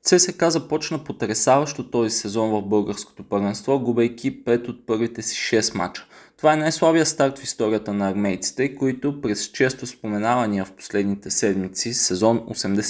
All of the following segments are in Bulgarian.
ЦСКА започна потресаващо този сезон в българското първенство, губейки 5 от първите си 6 мача. Това е най-слабия старт в историята на армейците, които през често споменавания в последните седмици сезон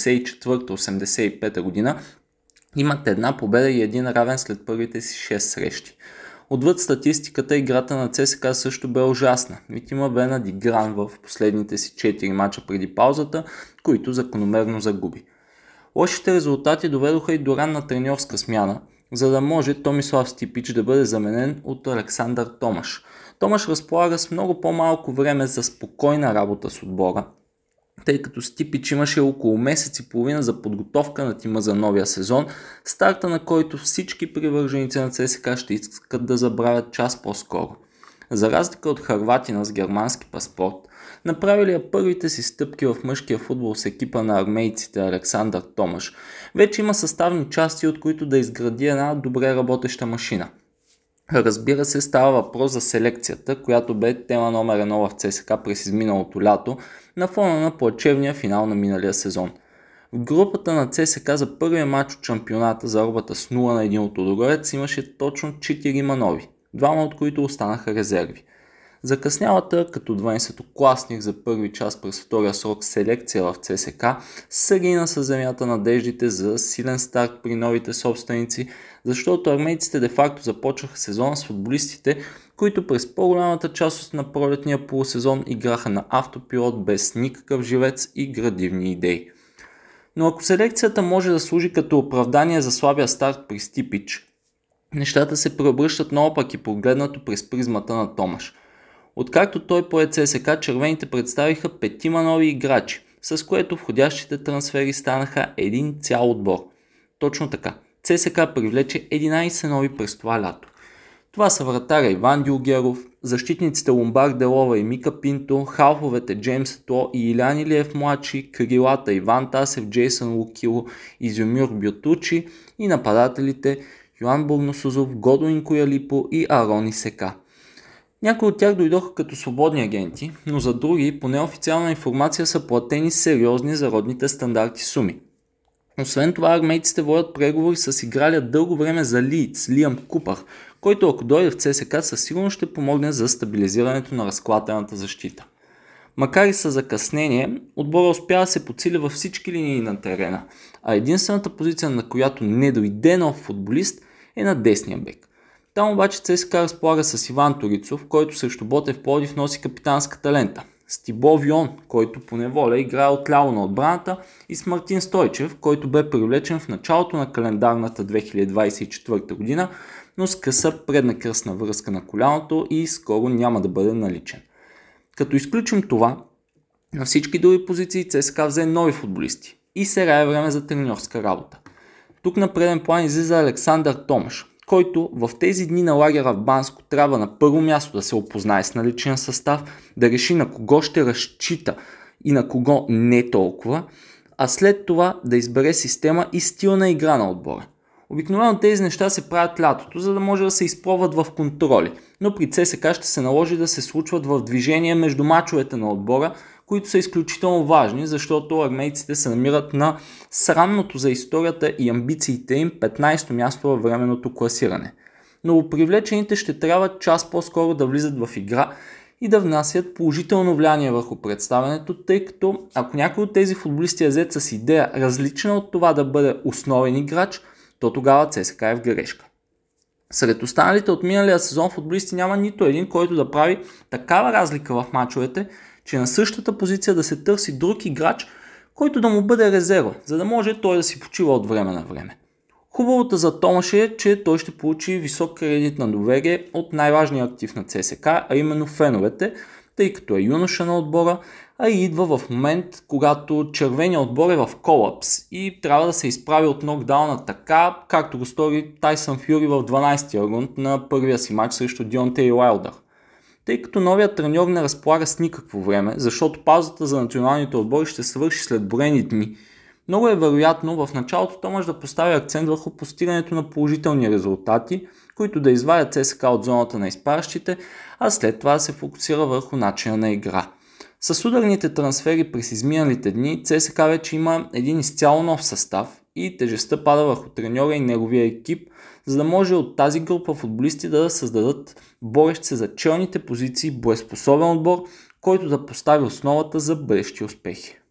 84-85 година имат една победа и един равен след първите си 6 срещи. Отвъд статистиката, играта на ЦСКА също бе ужасна. Витима бе надигран в последните си 4 мача преди паузата, които закономерно загуби. Лошите резултати доведоха и до ранна треньорска смяна, за да може Томислав Стипич да бъде заменен от Александър Томаш. Томаш разполага с много по-малко време за спокойна работа с отбора, тъй като Стипич имаше около месец и половина за подготовка на тима за новия сезон, старта на който всички привърженици на ЦСКА ще искат да забравят час по-скоро. За разлика от хърватина с германски паспорт, направилия първите си стъпки в мъжкия футбол с екипа на армейците Александър Томаш, вече има съставни части, от които да изгради една добре работеща машина. Разбира се, става въпрос за селекцията, която бе тема номер 1 в ЦСКА през изминалото лято, на фона на плачевния финал на миналия сезон. В групата на ЦСКА за първия матч от шампионата за орбата с 0-1 от Лудогорец имаше точно 4 нови, двама от които останаха резерви. Закъснялата като 12-класник за първи час през втория срок селекция в ЦСКА съгина със земята надеждите за силен старт при новите собственици, защото армейците де-факто започнаха сезона с футболистите, които през по-голямата част на пролетния полусезон играха на автопилот без никакъв живец и градивни идеи. Но ако селекцията може да служи като оправдание за слабия старт при Стипич, нещата се преобръщат наопак и погледнато през призмата на Томаш. Откакто той пое ЦСКА, червените представиха 5 нови играчи, с което входящите трансфери станаха един цял отбор. Точно така, ЦСКА привлече 11 нови през това лято. Това са вратаря Иван Дюлгеров, защитниците Ломбар Делова и Мика Пинто, халфовете Джеймс То и Илян Илиев младши, крилата Иван Тасев, Джейсън Лукило, Изюмюр Бютучи и нападателите Йоан Бурносузов, Годуин Коялипо и Арони Сека. Някои от тях дойдоха като свободни агенти, но за други по неофициална информация са платени сериозни за родните стандарти суми. Освен това, армейците водят преговори с игралия дълго време за Лийдс, Лиам Купър, който ако дойде в ЦСКА със сигурност ще помогне за стабилизирането на разклатената защита. Макар и със закъснение, отбора успя да се подсили във всички линии на терена, а единствената позиция, на която не дойде нов футболист, е на десния бек. Там обаче ЦСКА разполага с Иван Торицов, който срещу Ботев Пловдив носи капитанската лента, с Тибо Вион, който по неволя играе отляво на отбраната, и с Мартин Стойчев, който бе привлечен в началото на календарната 2024 година, но с къса предна кръстна връзка на коляното и скоро няма да бъде наличен. Като изключим това, на всички други позиции ЦСКА взе нови футболисти и сега е време за треньорска работа. Тук на преден план излиза Александър Томаш, който в тези дни на лагера в Банско трябва на първо място да се опознае с наличен състав, да реши на кого ще разчита и на кого не толкова, а след това да избере система и стил на игра на отбора. Обикновено тези неща се правят лятото, за да може да се изпробват в контроли, но при ЦСКА ще се наложи да се случват в движение между мачовете на отбора, които са изключително важни, защото армейците се намират на срамното за историята и амбициите им 15-то място във временното класиране. Новопривлечените ще трябва час по-скоро да влизат в игра и да внасят положително влияние върху представянето, тъй като ако някой от тези футболисти е взет с идея различна от това да бъде основен играч, то тогава ЦСКА е в грешка. Сред останалите от миналия сезон футболисти няма нито един, който да прави такава разлика в мачовете, че на същата позиция да се търси друг играч, който да му бъде резерва, за да може той да си почива от време на време. Хубавото за Томаш е, че той ще получи висок кредит на доверие от най-важния актив на ЦСКА, а именно феновете, тъй като е юноша на отбора, а и идва в момент, когато червеният отбор е в колапс и трябва да се изправи от нокдауна така, както го стори Тайсън Фюри в 12-я рунд на първия си матч срещу Дионтей Уайлдър. Тъй като новият треньор не разполага с никакво време, защото паузата за националните отбори ще свърши след броени дни, много е вероятно в началото Томаш да постави акцент върху постигането на положителни резултати, които да извадят ЦСКА от зоната на изпаращите, а след това да се фокусира върху начина на игра. С ударните трансфери през изминалите дни ЦСКА вече има един изцяло нов състав и тежестта пада върху треньора и неговия екип, за да може от тази група футболисти да създадат борещ се за челните позиции боеспособен отбор, който да постави основата за бъдещи успехи.